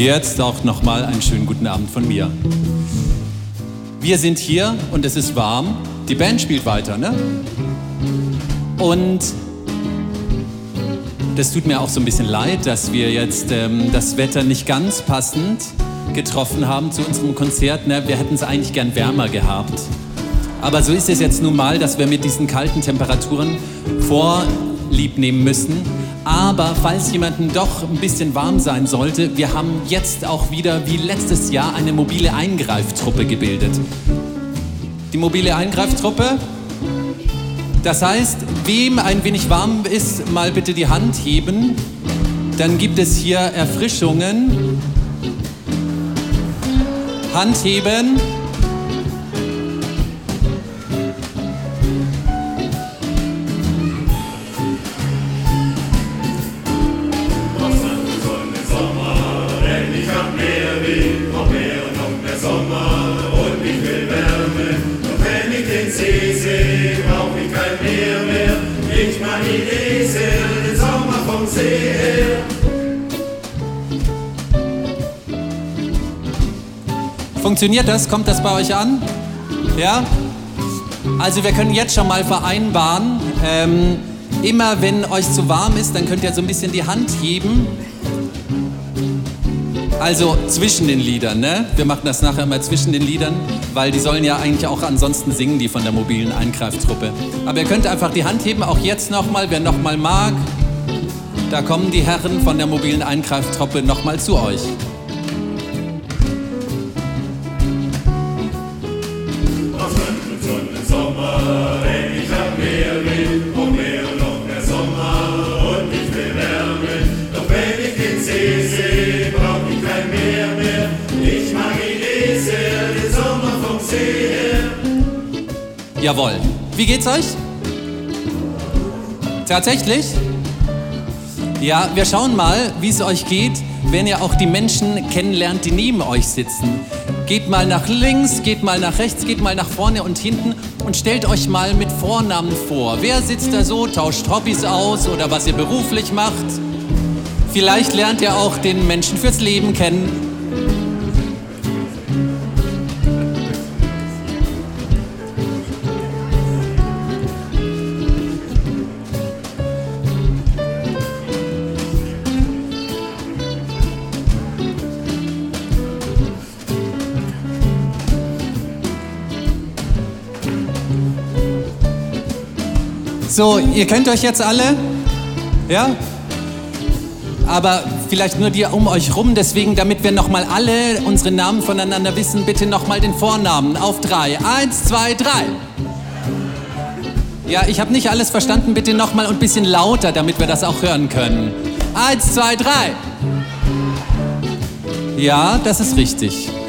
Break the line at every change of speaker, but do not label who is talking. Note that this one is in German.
Jetzt auch nochmal einen schönen guten Abend von mir. Wir sind hier und es ist warm. Die Band spielt weiter, ne? Und das tut mir auch so ein bisschen leid, dass wir jetzt das Wetter nicht ganz passend getroffen haben zu unserem Konzert. Ne? Wir hätten es eigentlich gern wärmer gehabt. Aber so ist es jetzt nun mal, dass wir mit diesen kalten Temperaturen vorlieb nehmen müssen. Aber falls jemandem doch ein bisschen warm sein sollte, wir haben jetzt auch wieder wie letztes Jahr eine mobile Eingreiftruppe gebildet. Die mobile Eingreiftruppe, das heißt, wem ein wenig warm ist, mal bitte die Hand heben. Dann gibt es hier Erfrischungen. Hand heben. Funktioniert das? Kommt das bei euch an? Ja? Also wir können jetzt schon mal vereinbaren, immer wenn euch zu warm ist, dann könnt ihr so ein bisschen die Hand heben. Also zwischen den Liedern, ne? Wir machen das nachher immer zwischen den Liedern, weil die sollen ja eigentlich auch ansonsten singen, die von der mobilen Eingreiftruppe. Aber ihr könnt einfach die Hand heben, auch jetzt nochmal, wer nochmal mag. Da kommen die Herren von der mobilen Eingreiftruppe nochmal zu euch. Jawohl. Wie geht's euch? Tatsächlich? Ja, wir schauen mal, wie es euch geht, wenn ihr auch die Menschen kennenlernt, die neben euch sitzen. Geht mal nach links, geht mal nach rechts, geht mal nach vorne und hinten und stellt euch mal mit Vornamen vor. Wer sitzt da so, tauscht Hobbys aus oder was ihr beruflich macht? Vielleicht lernt ihr auch den Menschen fürs Leben kennen. So, ihr kennt euch jetzt alle? Ja? Aber vielleicht nur die um euch rum, deswegen, damit wir nochmal alle unsere Namen voneinander wissen, bitte nochmal den Vornamen auf 3. 1, 2, 3. Ja, ich habe nicht alles verstanden, bitte nochmal und ein bisschen lauter, damit wir das auch hören können. 1, 2, 3. Ja, das ist richtig.